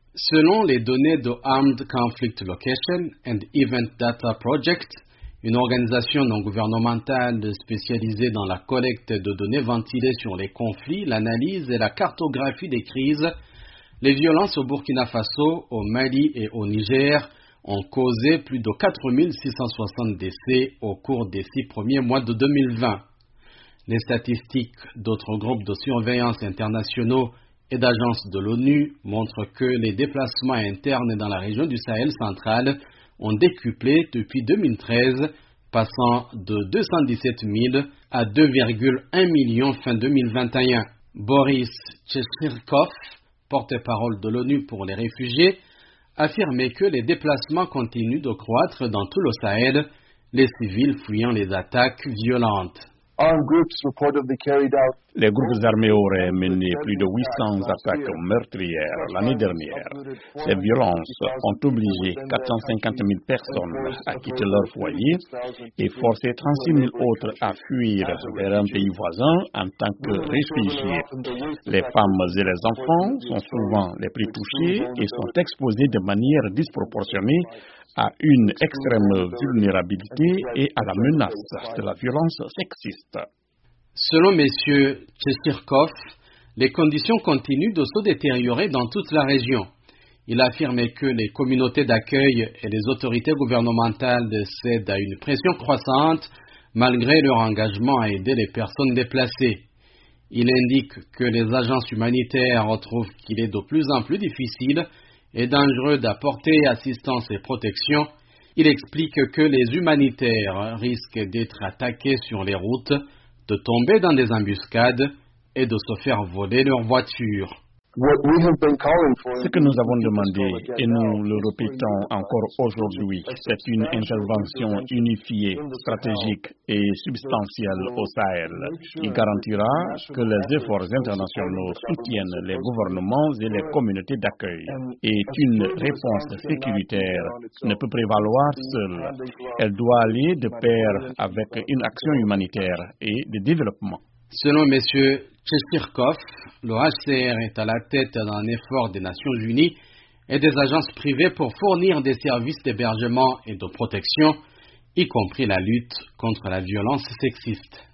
Selon les données de Armed Conflict Location and Event Data Project, une organisation non gouvernementale spécialisée dans la collecte de données ventilées sur les conflits, l'analyse et la cartographie des crises, les violences au Burkina Faso, au Mali et au Niger ont causé plus de 4660 décès au cours des 6 premiers mois de 2020. Les statistiques d'autres groupes de surveillance internationaux et d'agences de l'ONU montrent que les déplacements internes dans la région du Sahel central ont décuplé depuis 2013, passant de 217 000 à 2,1 millions fin 2021. Boris Tchesirkov, porte-parole de l'ONU pour les réfugiés, affirmait que les déplacements continuent de croître dans tout le Sahel, les civils fuyant les attaques violentes. Les groupes armés auraient mené plus de 800 attaques meurtrières l'année dernière. Ces violences ont obligé 450 000 personnes à quitter leur foyer et forcé 36 000 autres à fuir vers un pays voisin en tant que réfugiés. Les femmes et les enfants sont souvent les plus touchés et sont exposés de manière disproportionnée à une extrême vulnérabilité et à la menace de la violence sexiste. Selon M. Tchesirkov, les conditions continuent de se détériorer dans toute la région. Il a affirmé que les communautés d'accueil et les autorités gouvernementales cèdent à une pression croissante malgré leur engagement à aider les personnes déplacées. Il indique que les agences humanitaires retrouvent qu'il est de plus en plus difficile et dangereux d'apporter assistance et protection. Il explique que les humanitaires risquent d'être attaqués sur les routes, de tomber dans des embuscades et de se faire voler leur voiture. Ce que nous avons demandé, et nous le répétons encore aujourd'hui, c'est une intervention unifiée, stratégique et substantielle au Sahel qui garantira que les efforts internationaux soutiennent les gouvernements et les communautés d'accueil. Et une réponse sécuritaire ne peut prévaloir seule. Elle doit aller de pair avec une action humanitaire et de développement. Selon M. Tchesirkov, le HCR est à la tête d'un effort des Nations Unies et des agences privées pour fournir des services d'hébergement et de protection, y compris la lutte contre la violence sexiste.